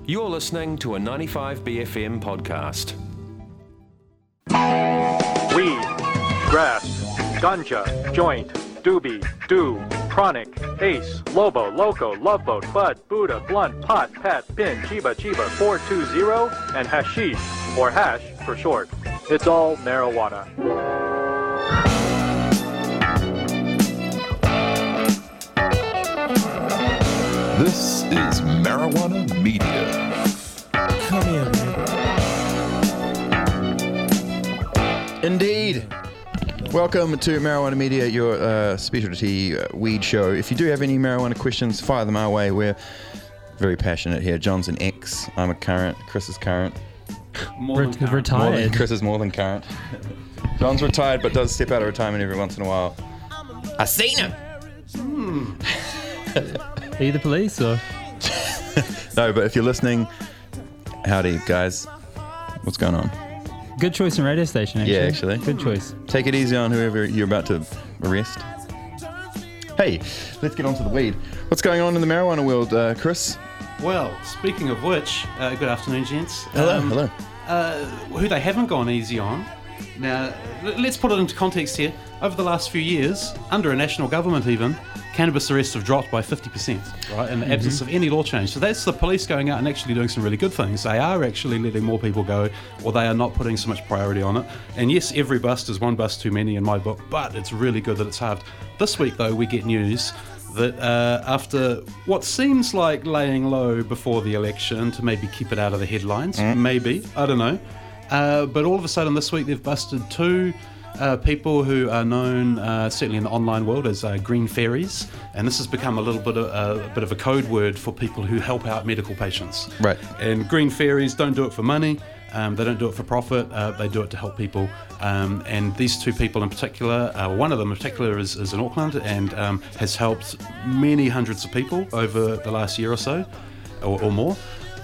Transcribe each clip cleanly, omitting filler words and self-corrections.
You're listening to a 95BFM podcast. Weed, grass, ganja, joint, doobie, do, chronic, ace, lobo, loco, love boat, bud, Buddha, blunt, pot, pat, pin, chiba, 420, and hashish, or hash for short. It's all marijuana. This is Marijuana Media. Come here, man. Indeed. Welcome to Marijuana Media, your specialty weed show. If you do have any marijuana questions, fire them our way. We're very passionate here. John's an ex. I'm a current. Chris is current. Retired. Chris is more than current. John's retired, but does step out of retirement every once in a while. I seen him. Are you the police or? No, but if you're listening, howdy, guys. What's going on? Good choice in radio station, actually. Yeah, actually. Good choice. Take it easy on whoever you're about to arrest. Hey, let's get on to the weed. What's going on in the marijuana world, Chris? Well, speaking of which, good afternoon, gents. Hello. Who they haven't gone easy on. Now, let's put it into context here. Over the last few years, under a national government even, cannabis arrests have dropped by 50%, right, in the absence of any law change. So that's the police going out and actually doing some really good things. They are actually letting more people go, or they are not putting so much priority on it. And yes, every bust is one bust too many in my book, but it's really good that it's halved. This week, though, we get news that after what seems like laying low before the election to maybe keep it out of the headlines, maybe, I don't know, but all of a sudden this week they've busted two people who are known, certainly in the online world, as green fairies, and this has become a bit of a code word for people who help out medical patients. Right. And green fairies don't do it for money. They don't do it for profit. They do it to help people. And these two people in particular, one of them in particular is in Auckland and has helped many hundreds of people over the last year or so, or more.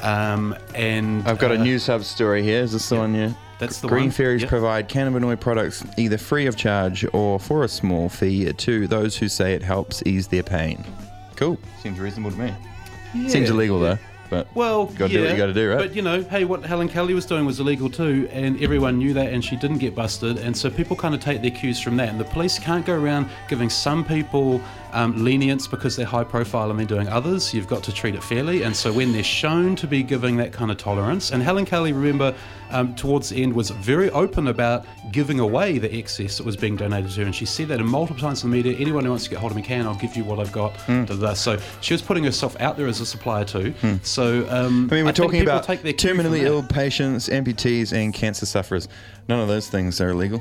And I've got a News Hub story here. Is this the one? Yeah. That's the Green one. Fairies Yep. provide cannabinoid products either free of charge or for a small fee to those who say it helps ease their pain. Cool. Seems reasonable to me. Seems illegal though. But well, gotta do what you gotta do, right? But you know, hey, what Helen Kelly was doing was illegal too, and everyone knew that, and she didn't get busted, and so people kind of take their cues from that. And the police can't go around giving some people lenience because they're high profile and they're doing others. You've got to treat it fairly, and so when they're shown to be giving that kind of tolerance, and Helen Kelly, remember, towards the end was very open about giving away the excess that was being donated to her, and she said that in multiple times in the media. Anyone who wants to get hold of me can. I'll give you what I've got. So she was putting herself out there as a supplier too. So I mean, we're talking about take their cue from terminally that. ill patients, amputees, and cancer sufferers. None of those things are illegal.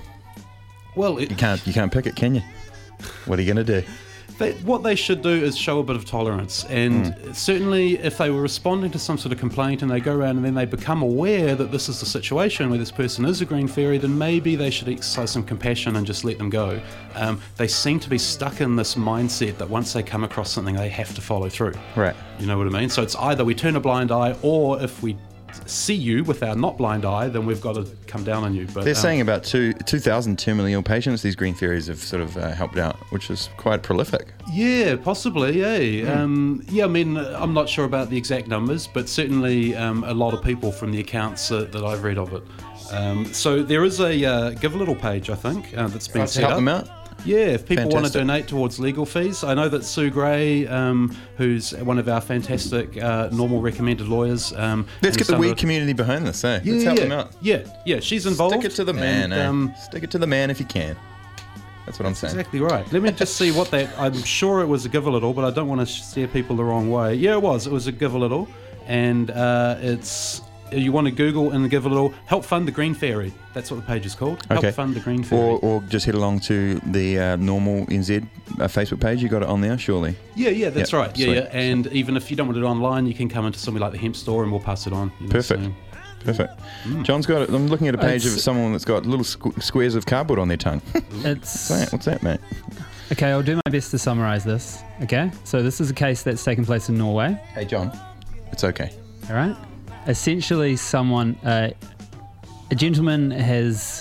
Well, You can't pick it, can you? What are you going to do? what they should do is show a bit of tolerance, and certainly if they were responding to some sort of complaint and they go around and then they become aware that this is the situation where this person is a green fairy, then maybe they should exercise some compassion and just let them go. They seem to be stuck in this mindset that once they come across something they have to follow through. Right. You know what I mean? So it's either we turn a blind eye, or if we see you with our not blind eye, then we've got to come down on you. But They're saying about 2,000 terminally ill patients these green fairies have sort of helped out, which is quite prolific. yeah, possibly, yeah. I mean, I'm not sure about the exact numbers, but certainly a lot of people from the accounts that I've read of it. So there is a Give a Little page, I think, that's been To set help up. them out? Yeah, if people want to Fantastic. donate towards legal fees. I know that Sue Gray, who's one of our fantastic normal recommended lawyers. Let's get the weed community behind this, eh? Let's help them out. Yeah, she's involved. Stick it to the man, and, Stick it to the man if you can. That's what I'm saying. Exactly right. Let me just see what that... I'm sure it was a Give a Little, but I don't want to steer people the wrong way. Yeah, it was. It was a Give a Little. And it's... You want to Google and Give a Little, help fund the Green Fairy. That's what the page is called. Okay. Help fund the Green Fairy. Or just head along to the normal NZ Facebook page. You got it on there, surely. Yeah, that's Yep, right. Yeah, sweet. yeah. And even if you don't want it online, you can come into somewhere like the Hemp Store and we'll pass it on. You know, Perfect. so- Perfect. John's got it. I'm looking at a page of It's- someone that's got little squares of cardboard on their tongue. It's What's that, mate? okay. I'll do my best to summarize this. Okay, so this is a case that's taken place in Norway. Hey, John. It's okay. All right. Essentially, a gentleman has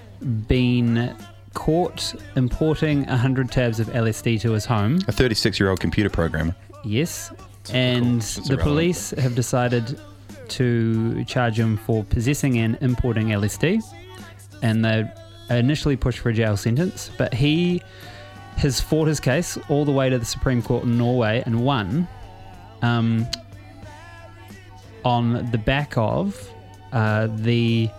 been caught importing 100 tabs of LSD to his home. A 36-year-old computer programmer. Yes. And It's the irrelevant. police have decided to charge him for possessing and importing LSD, and they initially pushed for a jail sentence, but he has fought his case all the way to the Supreme Court in Norway and won on the back of the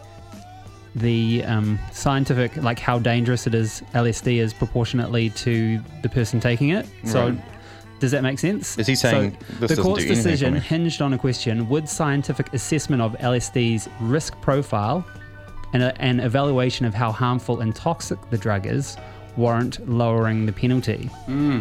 scientific, like how dangerous it is, LSD is proportionately to the person taking it. So Right. does that make sense? Is he saying this the doesn't court's do anything for decision me? hinged on a question: would scientific assessment of LSD's risk profile and an evaluation of how harmful and toxic the drug is warrant lowering the penalty?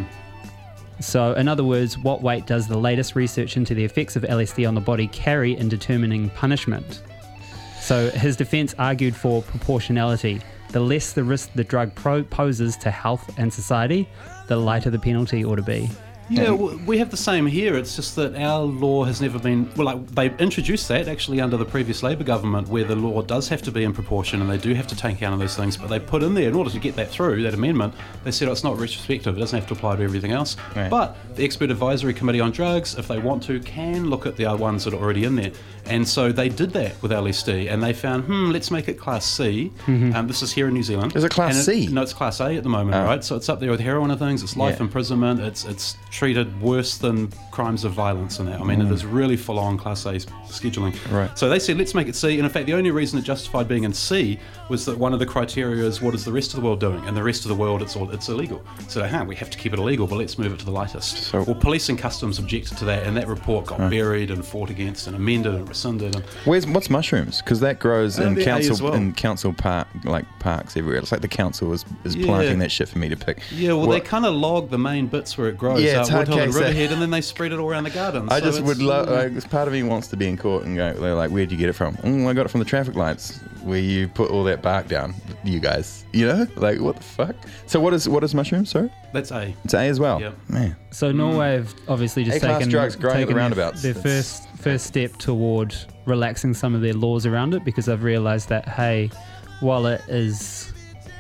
So, in other words, what weight does the latest research into the effects of LSD on the body carry in determining punishment? So, his defense argued for proportionality. The less the risk the drug poses to health and society, the lighter the penalty ought to be. Yeah, we have the same here. It's just that our law has never been... Well, like, they introduced that actually under the previous Labour government, where the law does have to be in proportion and they do have to take account of those things, but they put in there, in order to get that through, that amendment, they said, oh, it's not retrospective, it doesn't have to apply to everything else. Right. But the Expert Advisory Committee on Drugs, if they want to, can look at the other ones that are already in there. And so they did that with LSD, and they found, let's make it Class C. This is here in New Zealand. Is it Class And C? No, it's Class A at the moment, Oh. right? So it's up there with heroin and things. It's life Yeah. imprisonment. It's treated worse than crimes of violence and that. I mean, it is really full-on Class A scheduling. Right. So they said, let's make it C. And in fact, the only reason it justified being in C was that one of the criteria is, what is the rest of the world doing? And the rest of the world, it's illegal. So we have to keep it illegal, but let's move it to the lightest. So- well, police and customs objected to that, and that report got buried and fought against and amended and rescinded. And What's mushrooms? Because that grows in they're A as well. council parks everywhere. It's like the council is Yeah. planting that shit for me to pick. yeah, well, What- they kind of log the main bits where it grows. Yeah, it's Woodhill and hardcakes, Riverhead, and then they spread it all around the garden. I So just it's- would love. Like, part of me wants to be in court and go. They're like, "Where'd you get it from?" I got it from the traffic lights where you put all that bark down. You guys, like what the fuck? So what is mushrooms? Sorry, That's A. it's A as well. Yep. Man, So Norway have obviously just A-class taken, drugs growing at the taken their- roundabouts. their That's- first step toward relaxing some of their laws around it, because they've realised that, hey, while it is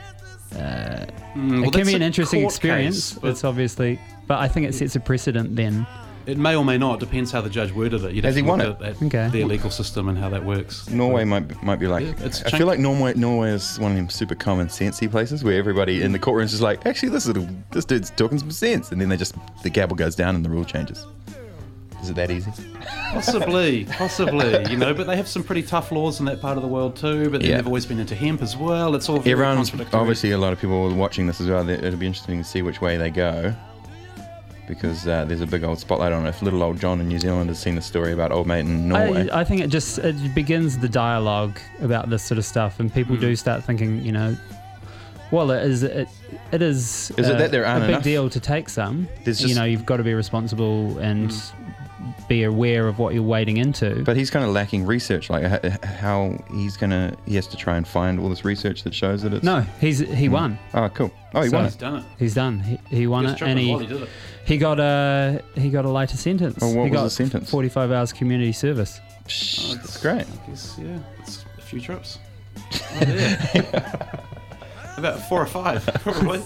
it can be an interesting experience, it's obviously, but I think it sets a precedent then. It may or may not. Depends how the judge worded it. You'd Has have he to won look at Okay. their legal system and how that works. Norway might be like. Yeah, it's I feel like Norway is one of them super common sensey places where everybody in the courtroom is just like, actually, this dude's talking some sense, and then the gavel goes down and the rule changes. Is it that easy? Possibly, but they have some pretty tough laws in that part of the world too. But Yeah. they've always been into hemp as well. It's all very Everyone's contradictory. obviously a lot of people watching this as well. It'll be interesting to see which way they go, because there's a big old spotlight on it. If little old John in New Zealand has seen a story about old mate in Norway, I think it begins the dialogue about this sort of stuff, and people do start thinking, well, it is Is it that there aren't a big enough? deal to take some. There's just- You've got to be responsible and be aware of what you're wading into. but he's kind of lacking research. Like how he has to try and find all this research that shows that it's No, he won. Oh, cool. Oh, he So- won He's it. done it. He's done. He won He was it, and tripping while he did it. he got a lighter sentence. Oh, what he was got the sentence? 45 hours community service. Shh, that's great. I guess, yeah, it's a few trips. Oh, yeah. About 4 or 5, probably.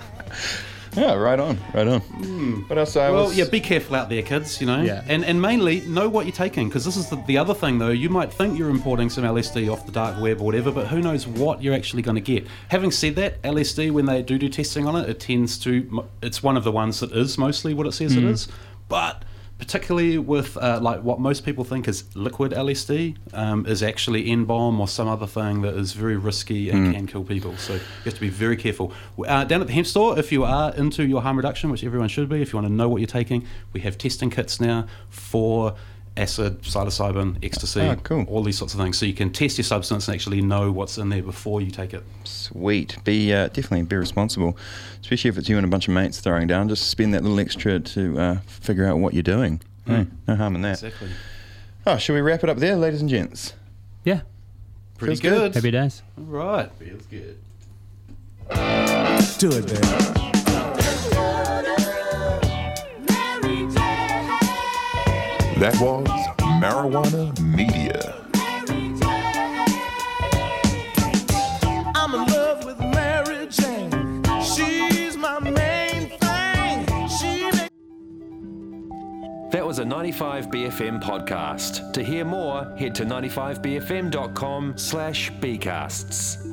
Yeah, right on. What else? Well, yeah, be careful out there, kids, Yeah. And mainly, know what you're taking, because this is the other thing, though. You might think you're importing some LSD off the dark web or whatever, but who knows what you're actually going to get. Having said that, LSD, when they do testing on it, it's one of the ones that is mostly what it says it is. But particularly with like what most people think is liquid LSD, is actually N-bomb or some other thing that is very risky and can kill people. So you have to be very careful. Down at the hemp store, if you are into your harm reduction, which everyone should be, if you want to know what you're taking, we have testing kits now for acid, psilocybin, ecstasy, Oh, cool. all these sorts of things. So you can test your substance and actually know what's in there before you take it. Sweet. Definitely be responsible, especially if it's you and a bunch of mates throwing down. Just spend that little extra to figure out what you're doing. Hey, no harm in that. Exactly. Oh, should we wrap it up there, ladies and gents? Yeah, Pretty Feels good. good. happy days. All right. Feels good. Do it, baby. That was Marijuana Media. I'm in love with Mary Jane. She's my main thing. That was a 95BFM podcast. To hear more, head to 95bfm.com/bcasts.